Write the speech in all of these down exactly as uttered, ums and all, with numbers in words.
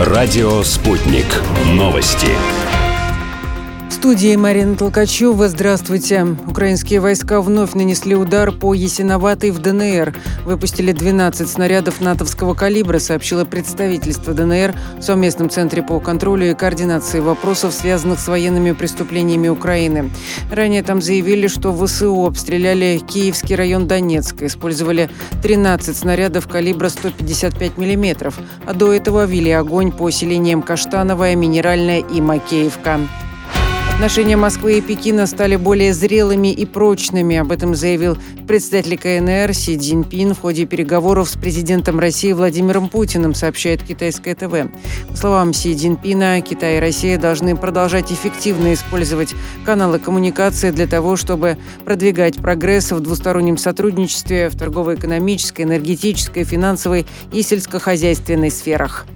Радио «Спутник». Новости. В студии Марина Толкачева. Здравствуйте. Украинские войска вновь нанесли удар по Ясиноватой в ДНР. Выпустили двенадцать снарядов натовского калибра, сообщило представительство ДНР в совместном центре по контролю и координации вопросов, связанных с военными преступлениями Украины. Ранее там заявили, что ВСУ обстреляли Киевский район Донецка, использовали тринадцать снарядов калибра сто пятьдесят пять миллиметров, а до этого вели огонь по селениям Каштановая, Минеральная и Макеевка. Отношения Москвы и Пекина стали более зрелыми и прочными. Об этом заявил председатель КНР Си Цзиньпин в ходе переговоров с президентом России Владимиром Путиным, сообщает китайское ТВ. По словам Си Цзиньпина, Китай и Россия должны продолжать эффективно использовать каналы коммуникации для того, чтобы продвигать прогресс в двустороннем сотрудничестве в торгово-экономической, энергетической, финансовой и сельскохозяйственной сферах.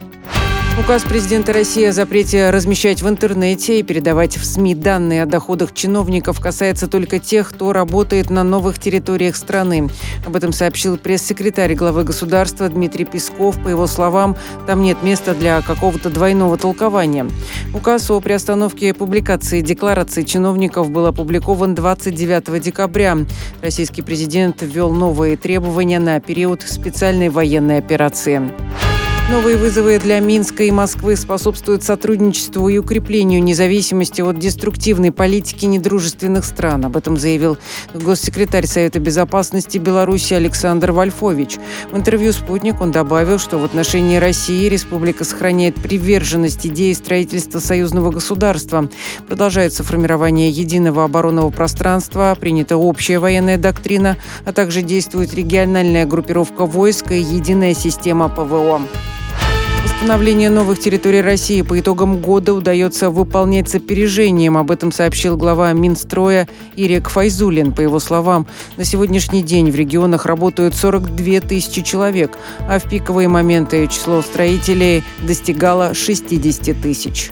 Указ президента России о запрете размещать в интернете и передавать в СМИ данные о доходах чиновников касается только тех, кто работает на новых территориях страны. Об этом сообщил пресс-секретарь главы государства Дмитрий Песков. По его словам, там нет места для какого-то двойного толкования. Указ о приостановке публикации деклараций чиновников был опубликован двадцать девятого декабря. Российский президент ввел новые требования на период специальной военной операции. Новые вызовы для Минска и Москвы способствуют сотрудничеству и укреплению независимости от деструктивной политики недружественных стран. Об этом заявил госсекретарь Совета безопасности Беларуси Александр Вольфович. В интервью «Спутник» он добавил, что в отношении России республика сохраняет приверженность идее строительства союзного государства. Продолжается формирование единого оборонного пространства, принята общая военная доктрина, а также действует региональная группировка войск и единая система ПВО. Восстановление новых территорий России по итогам года удается выполнять с опережением. Об этом сообщил глава Минстроя Ирек Файзуллин. По его словам, на сегодняшний день в регионах работают сорок две тысячи человек, а в пиковые моменты число строителей достигало шестьдесят тысяч.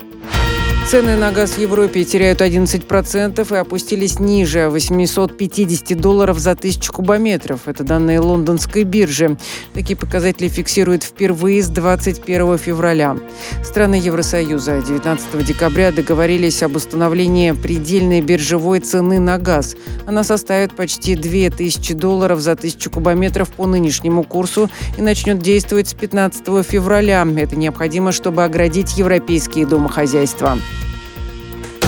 Цены на газ в Европе теряют одиннадцать процентов и опустились ниже восемьсот пятьдесят долларов за тысячу кубометров. Это данные лондонской биржи. Такие показатели фиксируют впервые с двадцать первого февраля. Страны Евросоюза девятнадцатого декабря договорились об установлении предельной биржевой цены на газ. Она составит почти две тысячи долларов за тысячу кубометров по нынешнему курсу и начнет действовать с пятнадцатого февраля. Это необходимо, чтобы оградить европейские домохозяйства.